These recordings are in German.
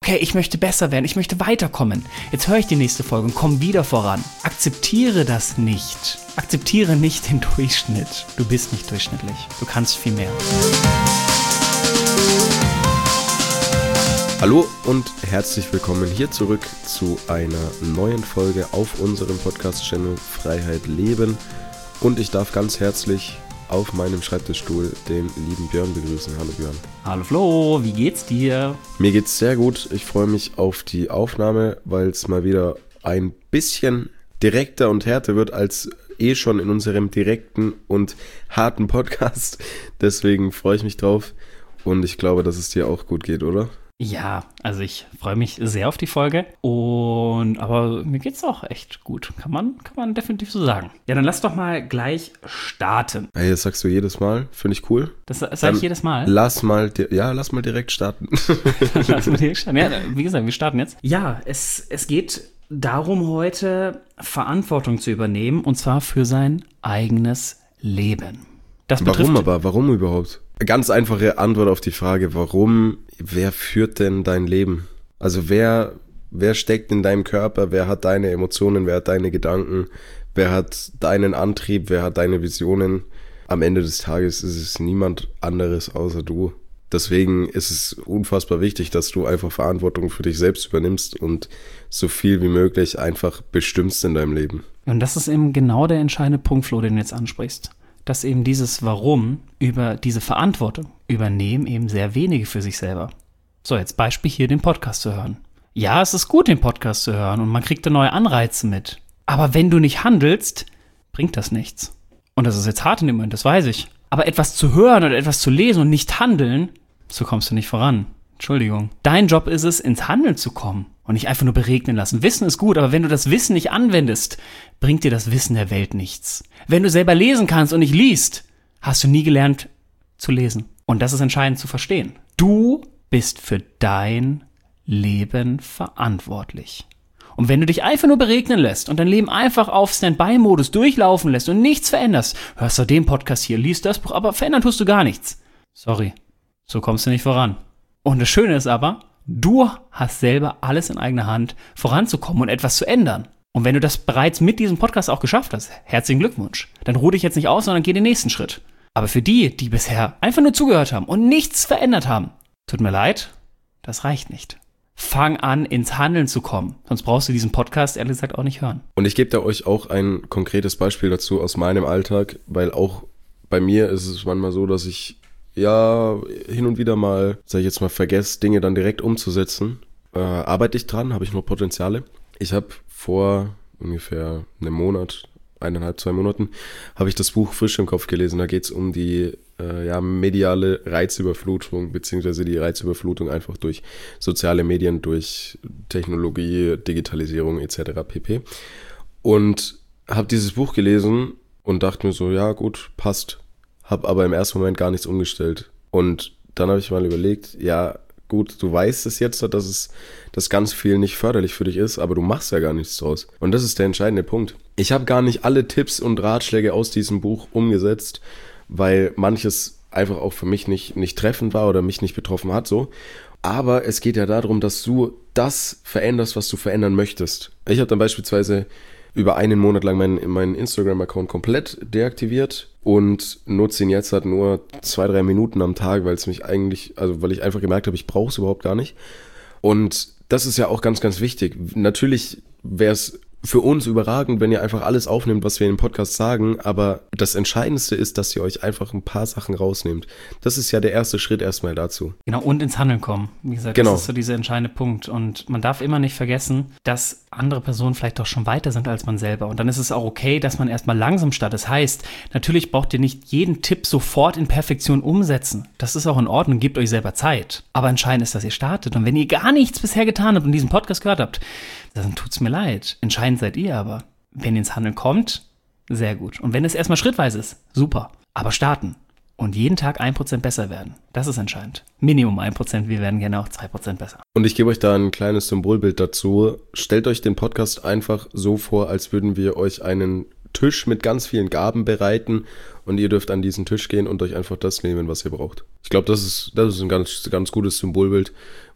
okay, ich möchte besser werden, ich möchte weiterkommen. Jetzt höre ich die nächste Folge und komme wieder voran. Akzeptiere das nicht. Akzeptiere nicht den Durchschnitt. Du bist nicht durchschnittlich. Du kannst viel mehr. Hallo und herzlich willkommen hier zurück zu einer neuen Folge auf unserem Podcast-Channel Freiheit Leben. Und ich darf ganz herzlich auf meinem Schreibtischstuhl den lieben Björn begrüßen. Hallo Björn. Hallo Flo, wie geht's dir? Mir geht's sehr gut. Ich freue mich auf die Aufnahme, weil es mal wieder ein bisschen direkter und härter wird als schon in unserem direkten und harten Podcast. Deswegen freue ich mich drauf und ich glaube, dass es dir auch gut geht, oder? Ja, also ich freue mich sehr auf die Folge aber mir geht's auch echt gut. Kann man definitiv so sagen. Ja, dann lass doch mal gleich starten. Hey, das sagst du jedes Mal, finde ich cool. Das sage ich jedes Mal? Lass mal direkt starten. Lass mal direkt starten. Ja, wie gesagt, wir starten jetzt. Ja, es geht darum heute Verantwortung zu übernehmen und zwar für sein eigenes Leben. Warum überhaupt? Ganz einfache Antwort auf die Frage, warum, wer führt denn dein Leben? Also wer steckt in deinem Körper, wer hat deine Emotionen, wer hat deine Gedanken, wer hat deinen Antrieb, wer hat deine Visionen? Am Ende des Tages ist es niemand anderes außer du. Deswegen ist es unfassbar wichtig, dass du einfach Verantwortung für dich selbst übernimmst und so viel wie möglich einfach bestimmst in deinem Leben. Und das ist eben genau der entscheidende Punkt, Flo, den du jetzt ansprichst. Dass eben dieses Warum über diese Verantwortung übernehmen eben sehr wenige für sich selber. So, jetzt Beispiel hier den Podcast zu hören. Ja, es ist gut, den Podcast zu hören und man kriegt da neue Anreize mit. Aber wenn du nicht handelst, bringt das nichts. Und das ist jetzt hart in dem Moment, das weiß ich. Aber etwas zu hören oder etwas zu lesen und nicht handeln, so kommst du nicht voran. Entschuldigung. Dein Job ist es, ins Handeln zu kommen und nicht einfach nur beregnen lassen. Wissen ist gut, aber wenn du das Wissen nicht anwendest, bringt dir das Wissen der Welt nichts. Wenn du selber lesen kannst und nicht liest, hast du nie gelernt zu lesen. Und das ist entscheidend zu verstehen. Du bist für dein Leben verantwortlich. Und wenn du dich einfach nur beregnen lässt und dein Leben einfach auf Standby-Modus durchlaufen lässt und nichts veränderst, hörst du den Podcast hier, liest das Buch, aber verändern tust du gar nichts. Sorry, so kommst du nicht voran. Und das Schöne ist aber, du hast selber alles in eigener Hand, voranzukommen und etwas zu ändern. Und wenn du das bereits mit diesem Podcast auch geschafft hast, herzlichen Glückwunsch. Dann ruh dich jetzt nicht aus, sondern geh den nächsten Schritt. Aber für die bisher einfach nur zugehört haben und nichts verändert haben, tut mir leid, das reicht nicht. Fang an, ins Handeln zu kommen. Sonst brauchst du diesen Podcast ehrlich gesagt auch nicht hören. Und ich gebe da euch auch ein konkretes Beispiel dazu aus meinem Alltag, weil auch bei mir ist es manchmal so, dass ich hin und wieder mal, sag ich jetzt mal, vergesse, Dinge dann direkt umzusetzen. Arbeite ich dran, habe ich noch Potenziale. Ich habe vor ungefähr einem Monat, 1,5, 2 Monaten, habe ich das Buch Frisch im Kopf gelesen. Da geht es um die mediale Reizüberflutung, beziehungsweise die Reizüberflutung einfach durch soziale Medien, durch Technologie, Digitalisierung etc. pp. Und habe dieses Buch gelesen und dachte mir so, ja gut, passt. Habe aber im ersten Moment gar nichts umgestellt. Und dann habe ich mal überlegt, ja gut, du weißt es jetzt, dass das ganz viel nicht förderlich für dich ist, aber du machst ja gar nichts draus. Und das ist der entscheidende Punkt. Ich habe gar nicht alle Tipps und Ratschläge aus diesem Buch umgesetzt, weil manches einfach auch für mich nicht treffend war oder mich nicht betroffen hat so. Aber es geht ja darum, dass du das veränderst, was du verändern möchtest. Ich habe dann beispielsweise über einen Monat lang meinen Instagram-Account komplett deaktiviert und nutze ihn jetzt halt nur 2-3 Minuten am Tag, weil ich einfach gemerkt habe, ich brauche es überhaupt gar nicht. Und das ist ja auch ganz, ganz wichtig. Natürlich wäre es für uns überragend, wenn ihr einfach alles aufnehmt, was wir im Podcast sagen, aber das Entscheidendste ist, dass ihr euch einfach ein paar Sachen rausnehmt. Das ist ja der erste Schritt erstmal dazu. Genau, und ins Handeln kommen. Wie gesagt, genau. Das ist so dieser entscheidende Punkt. Und man darf immer nicht vergessen, dass andere Personen vielleicht doch schon weiter sind als man selber. Und dann ist es auch okay, dass man erstmal langsam startet. Das heißt, natürlich braucht ihr nicht jeden Tipp sofort in Perfektion umsetzen. Das ist auch in Ordnung, gebt euch selber Zeit. Aber entscheidend ist, dass ihr startet. Und wenn ihr gar nichts bisher getan habt und diesen Podcast gehört habt, dann tut's mir leid. Entscheidend seid ihr aber. Wenn ihr ins Handeln kommt, sehr gut. Und wenn es erstmal schrittweise ist, super. Aber starten. Und jeden Tag 1% besser werden. Das ist entscheidend. Minimum 1%, wir werden gerne auch 2% besser. Und ich gebe euch da ein kleines Symbolbild dazu. Stellt euch den Podcast einfach so vor, als würden wir euch einen Tisch mit ganz vielen Gaben bereiten und ihr dürft an diesen Tisch gehen und euch einfach das nehmen, was ihr braucht. Ich glaube, das ist ein ganz, ganz gutes Symbolbild,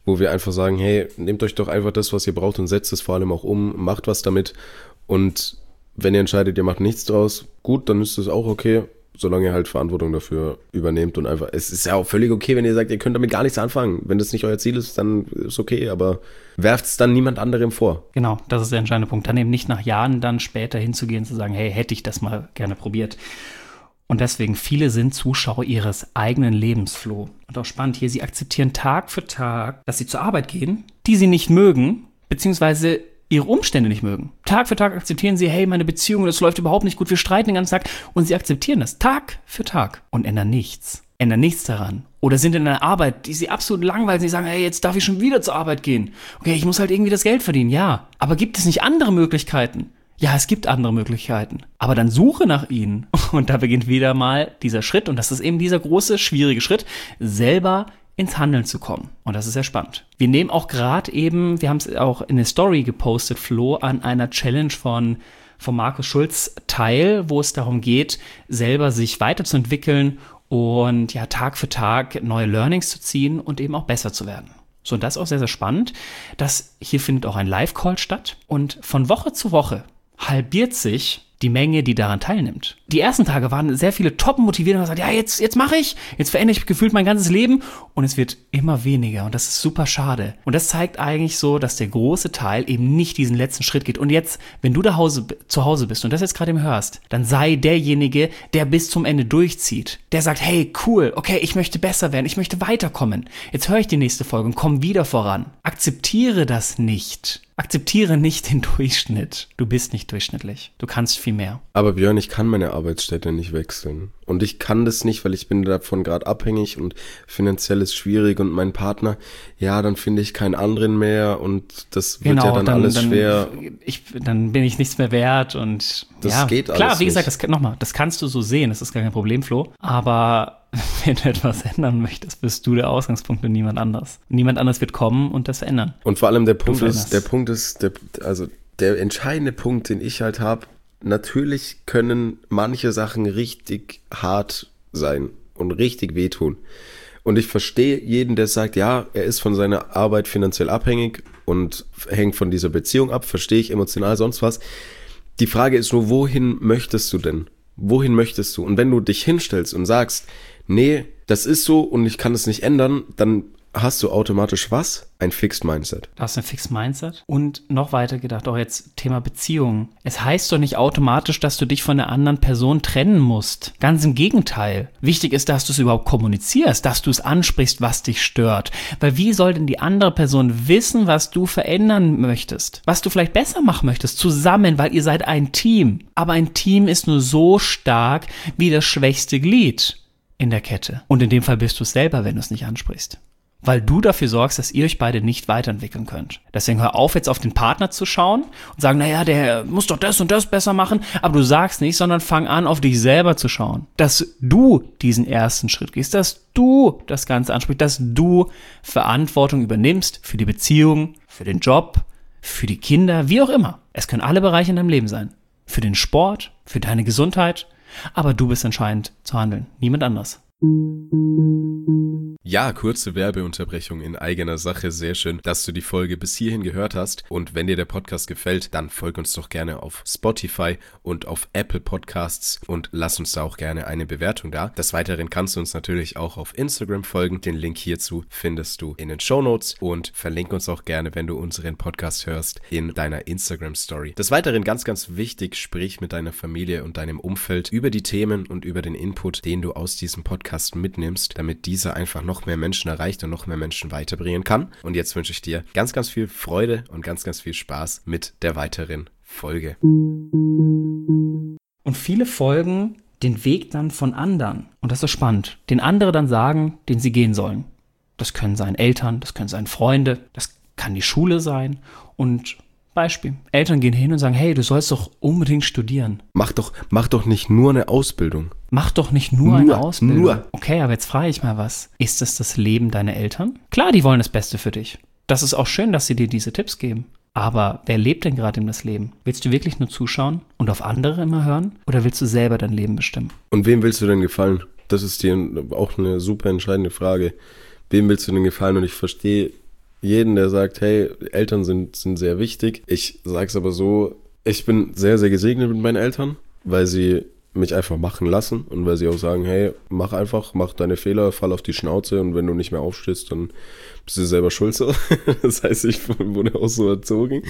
wo wir einfach sagen, hey, nehmt euch doch einfach das, was ihr braucht und setzt es vor allem auch um, macht was damit und wenn ihr entscheidet, ihr macht nichts draus, gut, dann ist das auch okay, solange ihr halt Verantwortung dafür übernehmt und einfach, es ist ja auch völlig okay, wenn ihr sagt, ihr könnt damit gar nichts anfangen. Wenn das nicht euer Ziel ist, dann ist okay, aber werft es dann niemand anderem vor. Genau, das ist der entscheidende Punkt. Dann eben nicht nach Jahren dann später hinzugehen, zu sagen, hey, hätte ich das mal gerne probiert. Und deswegen, viele sind Zuschauer ihres eigenen Lebens, Flo. Und auch spannend hier, sie akzeptieren Tag für Tag, dass sie zur Arbeit gehen, die sie nicht mögen, beziehungsweise ihre Umstände nicht mögen. Tag für Tag akzeptieren sie, hey, meine Beziehung, das läuft überhaupt nicht gut, wir streiten den ganzen Tag. Und sie akzeptieren das Tag für Tag und ändern nichts. Ändern nichts daran. Oder sind in einer Arbeit, die sie absolut langweilen. Sie sagen, hey, jetzt darf ich schon wieder zur Arbeit gehen. Okay, ich muss halt irgendwie das Geld verdienen. Ja, aber gibt es nicht andere Möglichkeiten? Ja, es gibt andere Möglichkeiten. Aber dann suche nach ihnen. Und da beginnt wieder mal dieser Schritt. Und das ist eben dieser große, schwierige Schritt, selber ins Handeln zu kommen. Und das ist sehr spannend. Wir nehmen auch gerade eben, wir haben es auch in der Story gepostet, Flo, an einer Challenge von Markus Schulz teil, wo es darum geht, selber sich weiterzuentwickeln und ja, Tag für Tag neue Learnings zu ziehen und eben auch besser zu werden. So, und das ist auch sehr, sehr spannend. Hier findet auch ein Live-Call statt und von Woche zu Woche halbiert sich die Menge, die daran teilnimmt. Die ersten Tage waren sehr viele top motiviert und haben gesagt, ja, jetzt mache ich, jetzt verändere ich gefühlt mein ganzes Leben und es wird immer weniger und das ist super schade. Und das zeigt eigentlich so, dass der große Teil eben nicht diesen letzten Schritt geht. Und jetzt, wenn du zu Hause bist und das jetzt gerade eben hörst, dann sei derjenige, der bis zum Ende durchzieht. Der sagt, hey, cool, okay, ich möchte besser werden, ich möchte weiterkommen. Jetzt höre ich die nächste Folge und komme wieder voran. Akzeptiere das nicht. Akzeptiere nicht den Durchschnitt. Du bist nicht durchschnittlich. Du kannst viel mehr. Aber Björn, ich kann meine Arbeitsstätte nicht wechseln. Und ich kann das nicht, weil ich bin davon gerade abhängig und finanziell ist schwierig und mein Partner, ja, dann finde ich keinen anderen mehr und das wird ja dann alles schwer. Dann bin ich nichts mehr wert und das ja, geht alles klar, wie gesagt, nicht. Das kannst du so sehen, das ist gar kein Problem, Flo. Aber wenn du etwas ändern möchtest, bist du der Ausgangspunkt und niemand anders. Niemand anders wird kommen und das verändern. Und vor allem der entscheidende Punkt, den ich halt habe, natürlich können manche Sachen richtig hart sein und richtig wehtun. Und ich verstehe jeden, der sagt, ja, er ist von seiner Arbeit finanziell abhängig und hängt von dieser Beziehung ab, verstehe ich, emotional, sonst was. Die Frage ist nur, wohin möchtest du denn? Wohin möchtest du? Und wenn du dich hinstellst und sagst, nee, das ist so und ich kann es nicht ändern, dann hast du automatisch was? Ein Fixed Mindset. Du hast ein Fixed Mindset und noch weiter gedacht, auch jetzt Thema Beziehungen. Es heißt doch nicht automatisch, dass du dich von der anderen Person trennen musst. Ganz im Gegenteil. Wichtig ist, dass du es überhaupt kommunizierst, dass du es ansprichst, was dich stört. Weil wie soll denn die andere Person wissen, was du verändern möchtest? Was du vielleicht besser machen möchtest? Zusammen, weil ihr seid ein Team. Aber ein Team ist nur so stark wie das schwächste Glied in der Kette. Und in dem Fall bist du es selber, wenn du es nicht ansprichst. Weil du dafür sorgst, dass ihr euch beide nicht weiterentwickeln könnt. Deswegen hör auf, jetzt auf den Partner zu schauen und sagen, naja, der muss doch das und das besser machen. Aber du sagst nicht, sondern fang an, auf dich selber zu schauen. Dass du diesen ersten Schritt gehst, dass du das Ganze ansprichst, dass du Verantwortung übernimmst für die Beziehung, für den Job, für die Kinder, wie auch immer. Es können alle Bereiche in deinem Leben sein. Für den Sport, für deine Gesundheit. Aber du bist entscheidend zu handeln, niemand anders. Ja, kurze Werbeunterbrechung in eigener Sache. Sehr schön, dass du die Folge bis hierhin gehört hast. Und wenn dir der Podcast gefällt, dann folg uns doch gerne auf Spotify und auf Apple Podcasts und lass uns da auch gerne eine Bewertung da. Des Weiteren kannst du uns natürlich auch auf Instagram folgen. Den Link hierzu findest du in den Shownotes und verlink uns auch gerne, wenn du unseren Podcast hörst, in deiner Instagram-Story. Des Weiteren ganz, ganz wichtig, sprich mit deiner Familie und deinem Umfeld über die Themen und über den Input, den du aus diesem Podcast mitnimmst, damit dieser einfach noch mehr Menschen erreicht und noch mehr Menschen weiterbringen kann. Und jetzt wünsche ich dir ganz, ganz viel Freude und ganz, ganz viel Spaß mit der weiteren Folge. Und viele folgen den Weg dann von anderen. Und das ist spannend. Den andere dann sagen, den sie gehen sollen. Das können sein Eltern, das können sein Freunde, das kann die Schule sein. Und Beispiel, Eltern gehen hin und sagen, hey, du sollst doch unbedingt studieren. Mach doch nicht nur eine Ausbildung. Mach doch nicht nur eine Ausbildung. Okay, aber jetzt frage ich mal was. Ist das Leben deiner Eltern? Klar, die wollen das Beste für dich. Das ist auch schön, dass sie dir diese Tipps geben. Aber wer lebt denn gerade in das Leben? Willst du wirklich nur zuschauen und auf andere immer hören? Oder willst du selber dein Leben bestimmen? Und wem willst du denn gefallen? Das ist dir auch eine super entscheidende Frage. Wem willst du denn gefallen? Und ich verstehe jeden, der sagt, hey, Eltern sind sehr wichtig. Ich sag's aber so, ich bin sehr, sehr gesegnet mit meinen Eltern, weil sie mich einfach machen lassen und weil sie auch sagen, hey, mach einfach, mach deine Fehler, fall auf die Schnauze und wenn du nicht mehr aufstehst, dann bist du selber schuld so. Das heißt, ich wurde auch so erzogen.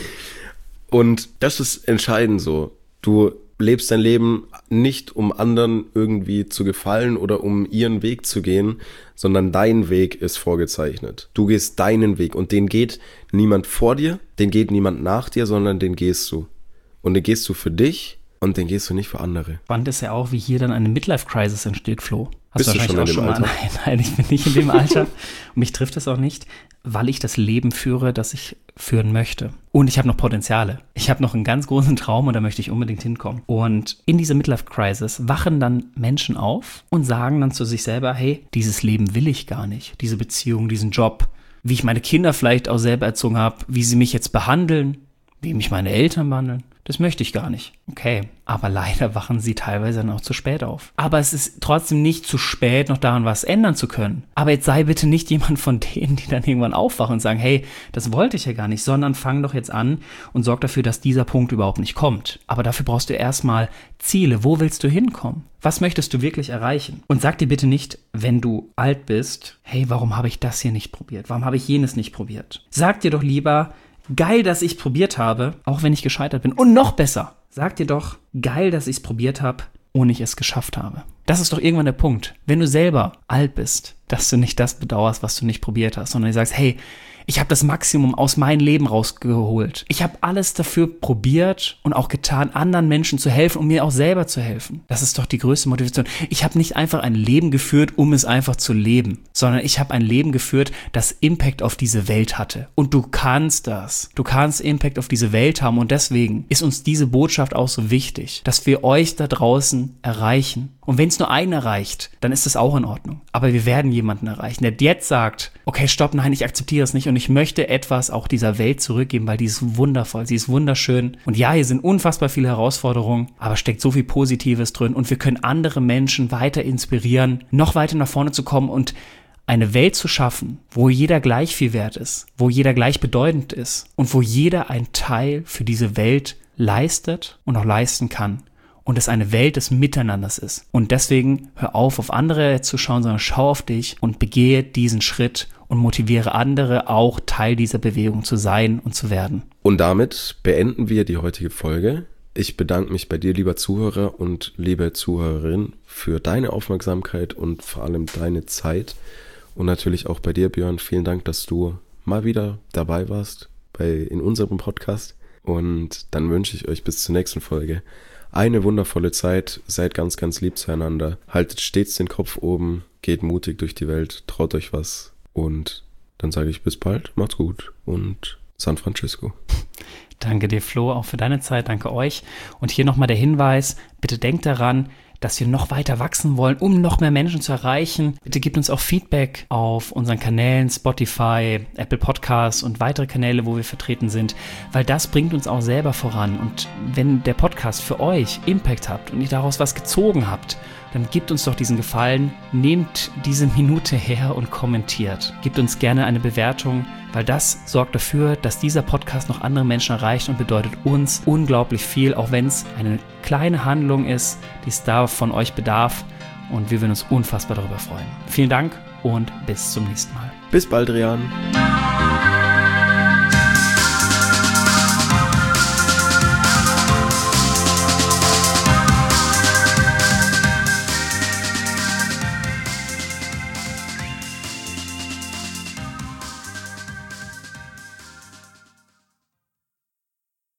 Und das ist entscheidend so. Du lebst dein Leben nicht, um anderen irgendwie zu gefallen oder um ihren Weg zu gehen, sondern dein Weg ist vorgezeichnet. Du gehst deinen Weg und den geht niemand vor dir, den geht niemand nach dir, sondern den gehst du. Und den gehst du für dich und den gehst du nicht für andere. Spannend ist ja auch, wie hier dann eine Midlife-Crisis entsteht, Flo. Bist du schon in dem Alter? Nein, ich bin nicht in dem Alter. Und mich trifft es auch nicht, weil ich das Leben führe, das ich führen möchte. Und ich habe noch Potenziale. Ich habe noch einen ganz großen Traum und da möchte ich unbedingt hinkommen. Und in dieser Midlife-Crisis wachen dann Menschen auf und sagen dann zu sich selber, hey, dieses Leben will ich gar nicht. Diese Beziehung, diesen Job, wie ich meine Kinder vielleicht auch selber erzogen habe, wie sie mich jetzt behandeln, wie mich meine Eltern behandeln. Das möchte ich gar nicht. Okay, aber leider wachen sie teilweise dann auch zu spät auf. Aber es ist trotzdem nicht zu spät, noch daran was ändern zu können. Aber jetzt sei bitte nicht jemand von denen, die dann irgendwann aufwachen und sagen, hey, das wollte ich ja gar nicht, sondern fang doch jetzt an und sorg dafür, dass dieser Punkt überhaupt nicht kommt. Aber dafür brauchst du erstmal Ziele. Wo willst du hinkommen? Was möchtest du wirklich erreichen? Und sag dir bitte nicht, wenn du alt bist, hey, warum habe ich das hier nicht probiert? Warum habe ich jenes nicht probiert? Sag dir doch lieber, geil, dass ich es probiert habe, auch wenn ich gescheitert bin. Und noch besser, sag dir doch, geil, dass ich es probiert habe, ohne ich es geschafft habe. Das ist doch irgendwann der Punkt. Wenn du selber alt bist, dass du nicht das bedauerst, was du nicht probiert hast, sondern du sagst, hey, ich habe das Maximum aus meinem Leben rausgeholt. Ich habe alles dafür probiert und auch getan, anderen Menschen zu helfen und mir auch selber zu helfen. Das ist doch die größte Motivation. Ich habe nicht einfach ein Leben geführt, um es einfach zu leben, sondern ich habe ein Leben geführt, das Impact auf diese Welt hatte. Und du kannst das. Du kannst Impact auf diese Welt haben und deswegen ist uns diese Botschaft auch so wichtig, dass wir euch da draußen erreichen. Und wenn es nur einen erreicht, dann ist das auch in Ordnung. Aber wir werden jemanden erreichen, der jetzt sagt, okay, stopp, nein, ich akzeptiere es nicht und ich möchte etwas auch dieser Welt zurückgeben, weil die ist wundervoll, sie ist wunderschön. Und ja, hier sind unfassbar viele Herausforderungen, aber steckt so viel Positives drin und wir können andere Menschen weiter inspirieren, noch weiter nach vorne zu kommen und eine Welt zu schaffen, wo jeder gleich viel wert ist, wo jeder gleich bedeutend ist und wo jeder einen Teil für diese Welt leistet und auch leisten kann. Und es eine Welt des Miteinanders ist. Und deswegen hör auf andere zu schauen, sondern schau auf dich und begehe diesen Schritt und motiviere andere auch Teil dieser Bewegung zu sein und zu werden. Und damit beenden wir die heutige Folge. Ich bedanke mich bei dir, lieber Zuhörer und liebe Zuhörerin, für deine Aufmerksamkeit und vor allem deine Zeit. Und natürlich auch bei dir, Björn. Vielen Dank, dass du mal wieder dabei warst in unserem Podcast. Und dann wünsche ich euch bis zur nächsten Folge eine wundervolle Zeit, seid ganz, ganz lieb zueinander, haltet stets den Kopf oben, geht mutig durch die Welt, traut euch was und dann sage ich bis bald, macht's gut und San Francisco. Danke dir, Flo, auch für deine Zeit, danke euch. Und hier nochmal der Hinweis, bitte denkt daran, dass wir noch weiter wachsen wollen, um noch mehr Menschen zu erreichen. Bitte gebt uns auch Feedback auf unseren Kanälen, Spotify, Apple Podcasts und weitere Kanäle, wo wir vertreten sind, weil das bringt uns auch selber voran. Und wenn der Podcast für euch Impact habt und ihr daraus was gezogen habt, dann gebt uns doch diesen Gefallen, nehmt diese Minute her und kommentiert. Gebt uns gerne eine Bewertung, weil das sorgt dafür, dass dieser Podcast noch andere Menschen erreicht und bedeutet uns unglaublich viel, auch wenn es eine kleine Handlung ist, die es da von euch bedarf. Und wir würden uns unfassbar darüber freuen. Vielen Dank und bis zum nächsten Mal. Bis bald, Rian.